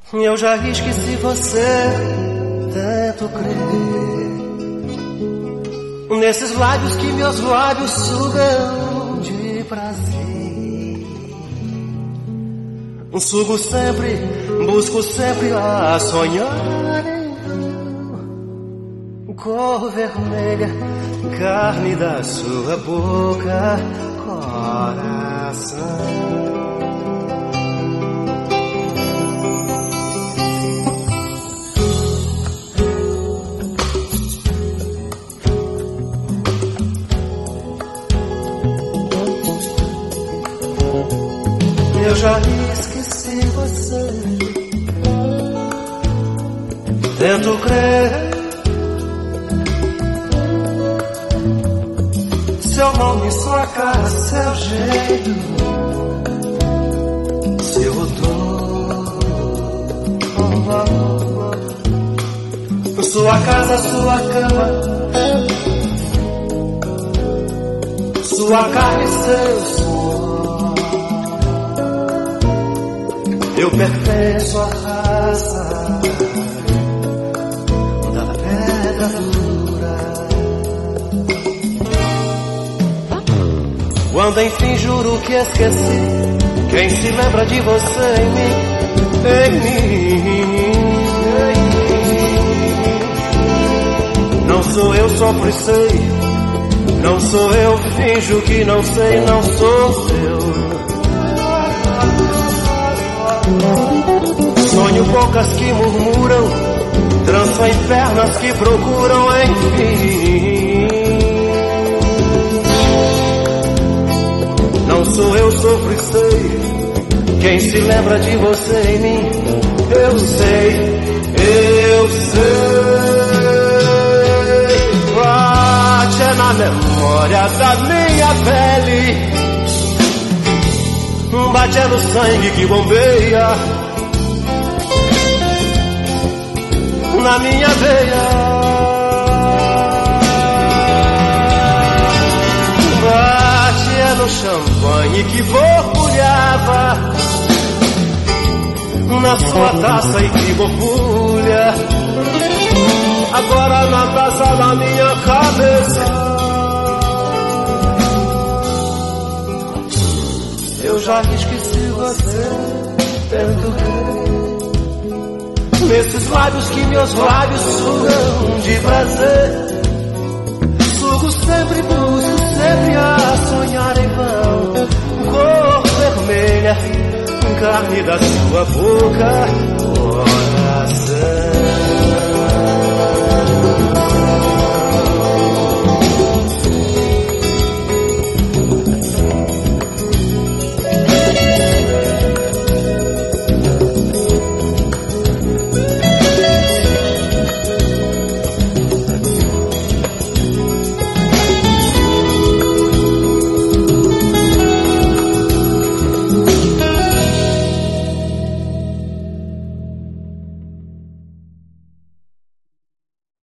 Eu já esqueci você, tento crer nesses lábios que meus lábios sugam de prazer. Sugo sempre, busco sempre a sonhar em cor vermelha, carne da sua boca, coração. Eu já esqueci você, tento crer. Seu nome, sua cara, seu jeito, seu odor, sua casa, sua cama, sua carne, seu suor. Eu pertenço à raça da pedra dura. Quando enfim juro que esqueci, quem se lembra de você em mim, em mim, em mim. Não sou eu, sofro e sei. Não sou eu, finjo que não sei. Não sou eu. Sonho bocas que murmuram, tranço em pernas que procuram, enfim. Não sou eu, sofro e sei. Quem se lembra de você em mim, eu sei, eu sei. Bate na memória da minha pele, bate no sangue que bombeia na minha veia. Bate no champanhe que borbulhava na sua taça e que borbulha agora na taça da minha cabeça. Eu já esqueci você, tento crer nesses lábios que meus lábios sugam de prazer. Sugo sempre, busco sempre a sonhar em vão. Cor vermelha, carne da sua boca,